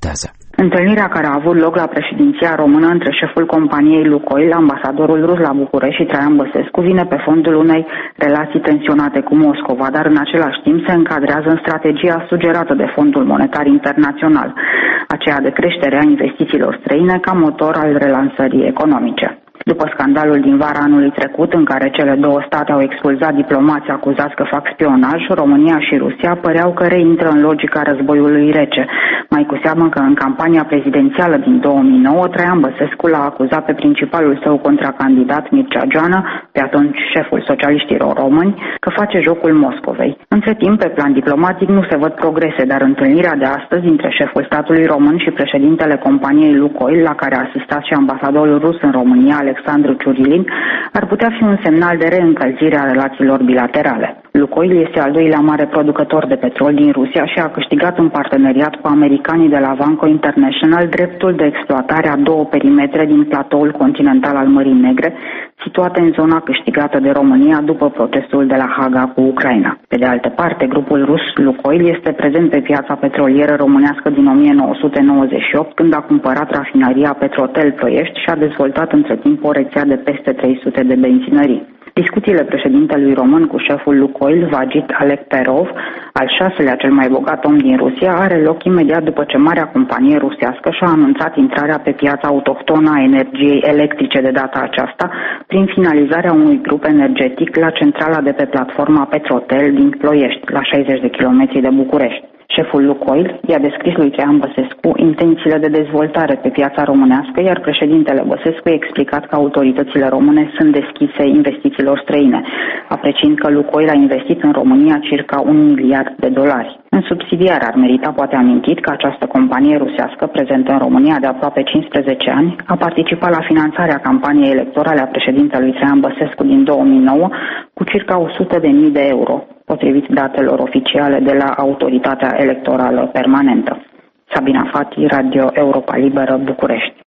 raportează. Întâlnirea care a avut loc la președinția română între șeful companiei Lukoil, ambasadorul rus la București și Traian Băsescu vine pe fondul unei relații tensionate cu Moscova, dar în același timp se încadrează în strategia sugerată de Fondul Monetar Internațional, aceea de creștere a investițiilor străine ca motor al relansării economice. După scandalul din vara anului trecut, în care cele două state au expulzat diplomații acuzați că fac spionaj, România și Rusia păreau că reintră în logica războiului rece. Mai cu seamă că în campania prezidențială din 2009, Traian Băsescu l-a acuzat pe principalul său contracandidat, Mircea Joană, pe atunci șeful socialiștilor români, că face jocul Moscovei. Între timp, pe plan diplomatic nu se văd progrese, dar întâlnirea de astăzi între șeful statului român și președintele companiei Lukoil, la care a asistat și ambasadorul rus în România, Alexandru Ciurilin, ar putea fi un semnal de reîncălzire a relațiilor bilaterale. Lukoil este al doilea mare producător de petrol din Rusia și a câștigat în parteneriat cu americanii de la Vanco International dreptul de exploatare a două perimetre din platoul continental al Mării Negre, situate în zona câștigată de România după procesul de la Haga cu Ucraina. Pe de altă parte, grupul rus Lukoil este prezent pe piața petrolieră românească din 1998, când a cumpărat rafinăria Petrotel Ploiești și a dezvoltat între timp o rețea de peste 300 de benzinării. Discuțiile președintelui român cu șeful Lukoil, Vagit Alekperov, al șaselea cel mai bogat om din Rusia, are loc imediat după ce marea companie rusească și-a anunțat intrarea pe piața autohtonă a energiei electrice de data aceasta, prin finalizarea unui grup energetic la centrala de pe platforma Petrotel din Ploiești, la 60 de kilometri de București. Șeful Lukoil i-a descris lui Traian Băsescu intențiile de dezvoltare pe piața românească, iar președintele Băsescu a explicat că autoritățile române sunt deschise investițiilor străine, apreciind că Lukoil a investit în România circa $1 miliard. În subsidiar ar merita poate amintit că această companie rusească, prezentă în România de aproape 15 ani, a participat la finanțarea campaniei electorale a președintelui Traian Băsescu din 2009 cu circa 100.000 de euro, potrivit datelor oficiale de la Autoritatea Electorală Permanentă. Sabina Fati, Radio Europa Liberă, București.